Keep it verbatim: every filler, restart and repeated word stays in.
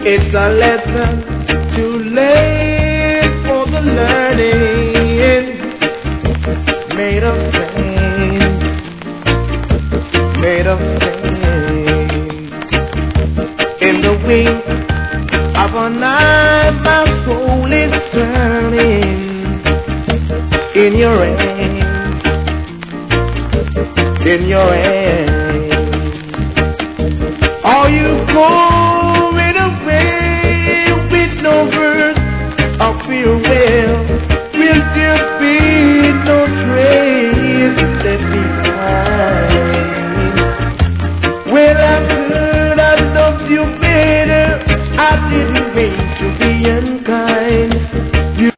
It's a lesson too late for the learning. Made of pain, made of pain. In the wink of a night, my soul is turning. In your hands, in your hands. Are you cold?